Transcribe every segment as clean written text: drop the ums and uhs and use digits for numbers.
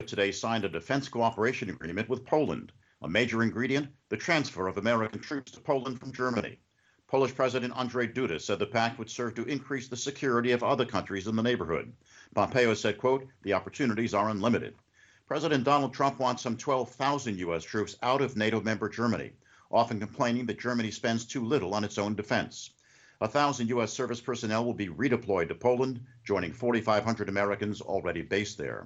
today signed a defense cooperation agreement with Poland. A major ingredient, the transfer of American troops to Poland from Germany. Polish President Andrzej Duda said the pact would serve to increase the security of other countries in the neighborhood. Pompeo said, quote, the opportunities are unlimited. President Donald Trump wants some 12,000 U.S. troops out of NATO member Germany, often complaining that Germany spends too little on its own defense. 1,000 U.S. service personnel will be redeployed to Poland, joining 4,500 Americans already based there.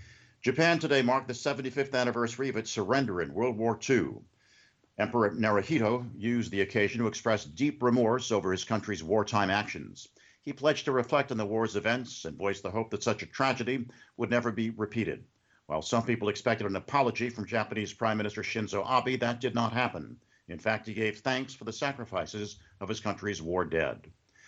Japan today marked the 75th anniversary of its surrender in World War II. Emperor Naruhito used the occasion to express deep remorse over his country's wartime actions. He pledged to reflect on the war's events and voiced the hope that such a tragedy would never be repeated. While some people expected an apology from Japanese Prime Minister Shinzo Abe, that did not happen. In fact, he gave thanks for the sacrifices of his country's war dead.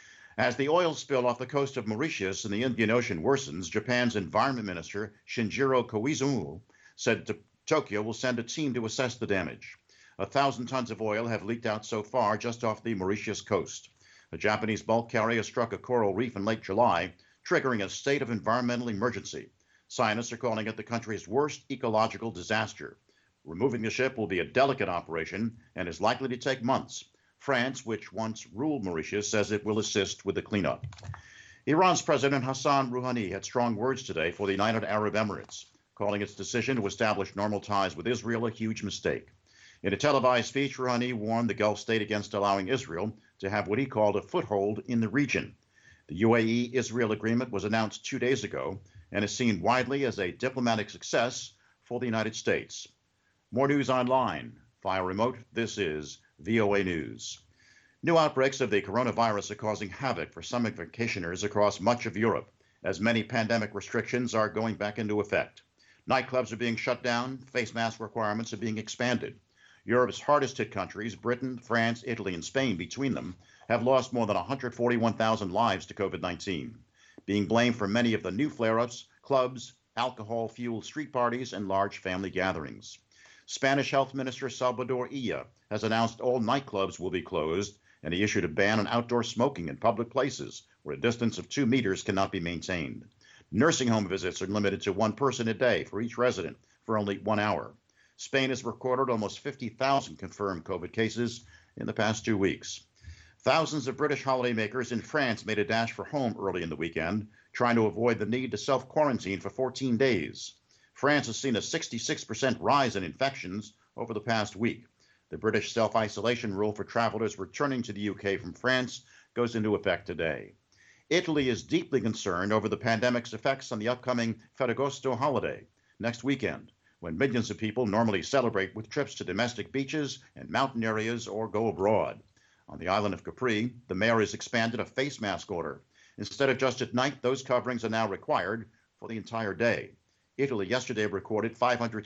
As the oil spill off the coast of Mauritius in the Indian Ocean worsens, Japan's Environment Minister Shinjiro Koizumi said Tokyo will send a team to assess the damage. 1,000 tons of oil have leaked out so far just off the Mauritius coast. A Japanese bulk carrier struck a coral reef in late July, triggering a state of environmental emergency. Scientists are calling it the country's worst ecological disaster. Removing the ship will be a delicate operation and is likely to take months. France, which once ruled Mauritius, says it will assist with the cleanup. Iran's President Hassan Rouhani had strong words today for the United Arab Emirates, calling its decision to establish normal ties with Israel a huge mistake. In a televised speech, Rouhani warned the Gulf state against allowing Israel to have what he called a foothold in the region. The UAE-Israel agreement was announced 2 days ago and is seen widely as a diplomatic success for the United States. More news online. Via remote, this is VOA News. New outbreaks of the coronavirus are causing havoc for summer vacationers across much of Europe, as many pandemic restrictions are going back into effect. Nightclubs are being shut down, face mask requirements are being expanded. Europe's hardest hit countries, Britain, France, Italy, and Spain between them, have lost more than 141,000 lives to COVID-19, being blamed for many of the new flare-ups, clubs, alcohol-fueled street parties, and large family gatherings. Spanish Health Minister Salvador Illa has announced all nightclubs will be closed, and he issued a ban on outdoor smoking in public places where a distance of 2 meters cannot be maintained. Nursing home visits are limited to one person a day for each resident for only 1 hour. Spain has recorded almost 50,000 confirmed COVID cases in the past 2 weeks. Thousands of British holidaymakers in France made a dash for home early in the weekend, trying to avoid the need to self-quarantine for 14 days. France has seen a 66% rise in infections over the past week. The British self-isolation rule for travelers returning to the UK from France goes into effect today. Italy is deeply concerned over the pandemic's effects on the upcoming Ferragosto holiday next weekend, when millions of people normally celebrate with trips to domestic beaches and mountain areas or go abroad. On the island of Capri, the mayor has expanded a face mask order. Instead of just at night, those coverings are now required for the entire day. Italy yesterday recorded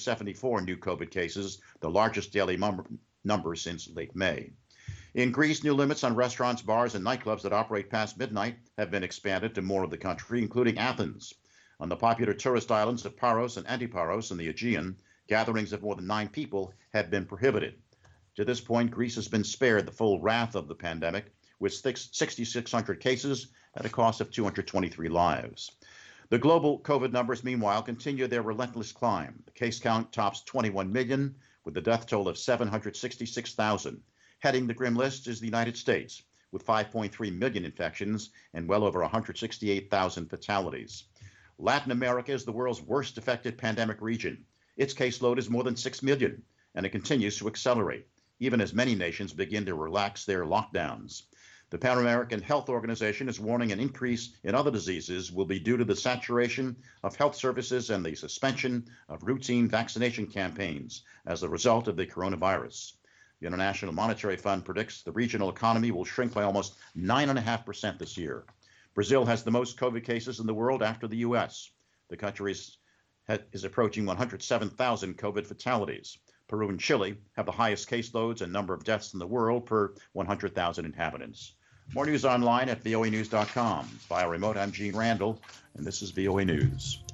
574 new COVID cases, the largest daily number since late May. In Greece, new limits on restaurants, bars, and nightclubs that operate past midnight have been expanded to more of the country, including Athens. On the popular tourist islands of Paros and Antiparos in the Aegean, gatherings of more than 9 people have been prohibited. To this point, Greece has been spared the full wrath of the pandemic, with 6,600 cases at a cost of 223 lives. The global COVID numbers, meanwhile, continue their relentless climb. The case count tops 21 million, with the death toll of 766,000. Heading the grim list is the United States, with 5.3 million infections and well over 168,000 fatalities. Latin America is the world's worst affected pandemic region. Its caseload is more than 6 million, and it continues to accelerate, even as many nations begin to relax their lockdowns. The Pan American Health Organization is warning an increase in other diseases will be due to the saturation of health services and the suspension of routine vaccination campaigns as a result of the coronavirus. The International Monetary Fund predicts the regional economy will shrink by almost 9.5% this year. Brazil has the most COVID cases in the world after the U.S. The country is approaching 107,000 COVID fatalities. Peru and Chile have the highest caseloads and number of deaths in the world per 100,000 inhabitants. More news online at voanews.com. Via remote, I'm Gene Randall, and this is VOA News.